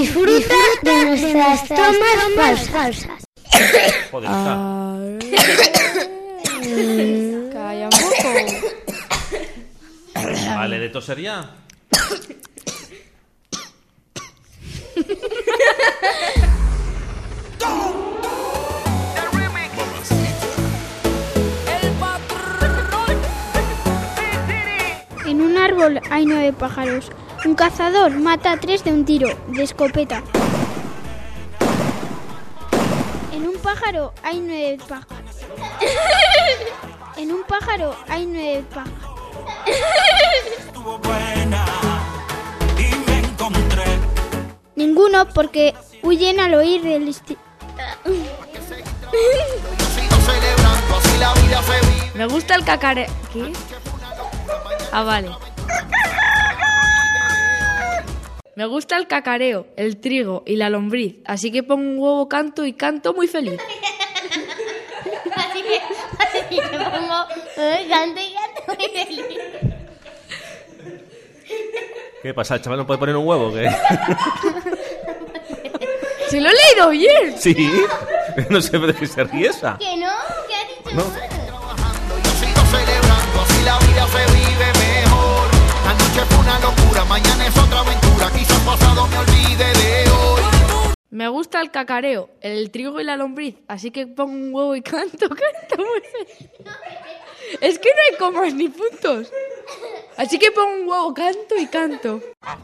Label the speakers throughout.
Speaker 1: Disfruta de nuestras tomas falsas.
Speaker 2: Joder, está.
Speaker 3: Calla un poco.
Speaker 2: Vale, de toser ya.
Speaker 4: En un árbol hay 9 pájaros. Un cazador mata a 3 de un tiro de escopeta. En un pájaro hay 9 pájaros. En un pájaro hay 9 pájaros. Ninguno, porque huyen al oír del
Speaker 3: Me gusta el cacareo. ¿Qué? Ah, vale. Me gusta el cacareo, el trigo y la lombriz, así que pongo un huevo, canto y canto muy feliz.
Speaker 1: Así que pongo canto y canto muy feliz.
Speaker 2: ¿Qué pasa? ¿El chaval no puede poner un huevo? ¿Qué?
Speaker 3: ¡Se lo he leído bien!
Speaker 2: Sí. No sé de qué se ríe esa.
Speaker 1: ¿Que no? ¿Qué ha dicho?
Speaker 2: No.
Speaker 5: Yo sigo celebrando, así la vida se vive mejor. La noche fue una locura, mañana es otra aventura. Quizás pasado me olvide de hoy.
Speaker 3: Me gusta el cacareo, el trigo y la lombriz, así que pongo un huevo y canto muy feliz. Es que no hay comas ni puntos. Así que pongo un huevo, canto y canto.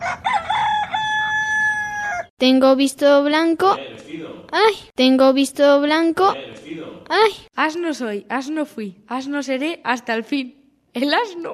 Speaker 4: Tengo visto blanco. Ay, tengo visto blanco. Ay,
Speaker 3: Asno soy, asno fui, asno seré hasta el fin. El asno.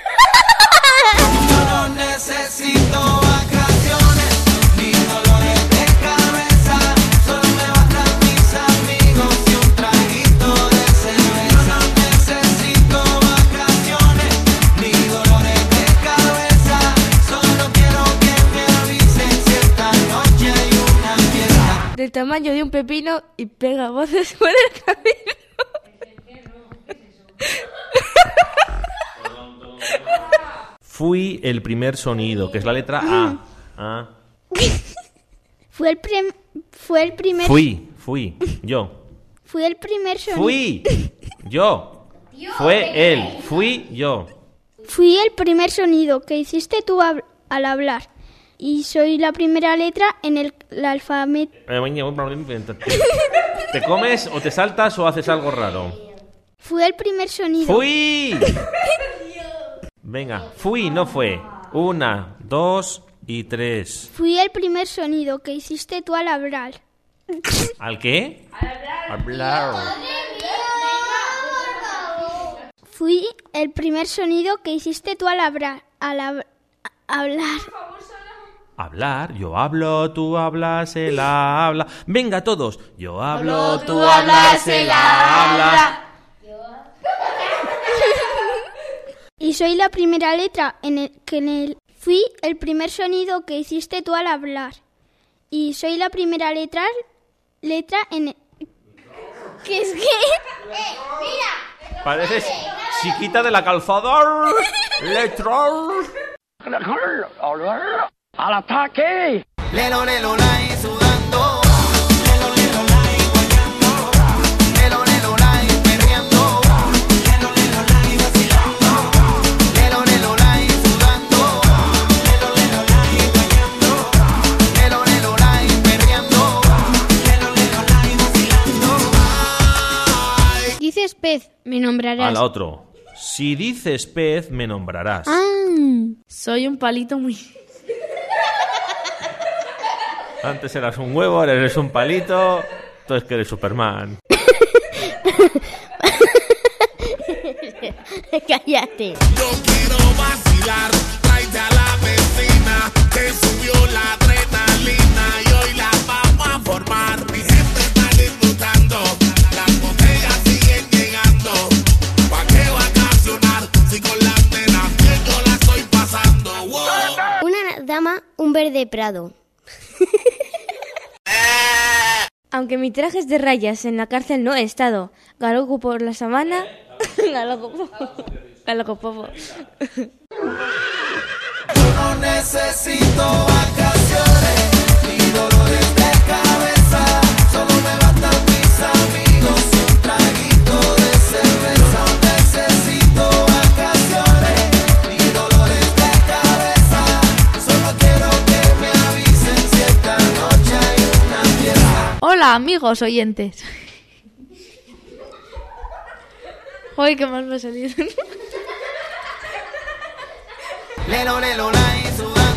Speaker 5: Yo no necesito vacaciones, ni dolores de cabeza. Solo me bastan mis amigos y un traguito de cerveza. Yo no necesito vacaciones, ni dolores de cabeza. Solo quiero que me avisen si esta noche hay una fiesta.
Speaker 3: Del tamaño de un pepino y pega voces por el camino.
Speaker 2: Fui el primer sonido, que es la letra A. A.
Speaker 4: fue el primer.
Speaker 2: Fui. Yo.
Speaker 4: Fue el primer sonido.
Speaker 2: Fui. Yo. Fue él. Fui yo.
Speaker 4: Fui el primer sonido que hiciste tú al hablar. Y soy la primera letra en el alfabeto.
Speaker 2: ¿Te comes o te saltas o haces algo raro?
Speaker 4: Fue el primer sonido.
Speaker 2: ¡Fui! Venga, fui, no fue. 1, 2 y 3.
Speaker 4: Fui el primer sonido que hiciste tú al hablar.
Speaker 2: ¿Al qué? Hablar.
Speaker 4: Fui el primer sonido que hiciste tú al hablar.
Speaker 2: Hablar, yo hablo, tú hablas, él habla. Venga todos, yo hablo, tú hablas, él habla.
Speaker 4: Y soy la primera letra fui el primer sonido que hiciste tú al hablar. Y soy la primera letra en el... ¿Qué es que?
Speaker 1: Mira.
Speaker 2: Pareces chiquita de la calzada. Letra.
Speaker 6: ¡Al ataque!
Speaker 5: Lelo, lelo, lai, sudando. Lelo, lelo, lai, guayando. Lelo, lelo, lai, perreando. Lelo, lelo, lai, vacilando. Lelo, lelo, lai, sudando. Lelo, lelo, lai, guayando. Lelo, lelo, lai, perreando. Lelo, lelo, lai, vacilando. Ay.
Speaker 4: Dices pez, me nombrarás.
Speaker 2: Al otro. Si dices pez, me nombrarás.
Speaker 3: Soy un palito muy...
Speaker 2: Antes eras un huevo, ahora eres un palito. Entonces que eres Superman.
Speaker 1: Cállate.
Speaker 5: Yo quiero vacilar, tráete a la vecina, que subió la adrenalina y hoy la vamos a formar. Mi gente está disfrutando, las botellas siguen llegando. ¿Pa' qué vacacionar si con las nenas bien yo la estoy pasando? Wow.
Speaker 1: Una dama, un verde prado.
Speaker 3: Aunque mi traje es de rayas, en la cárcel no he estado. Galopo por la sabana. Galopo.
Speaker 5: Yo no necesito vacaciones, ni
Speaker 3: Hola, amigos oyentes. Uy, qué mal me ha salido.
Speaker 5: Lelo, lelo, lai, sudando.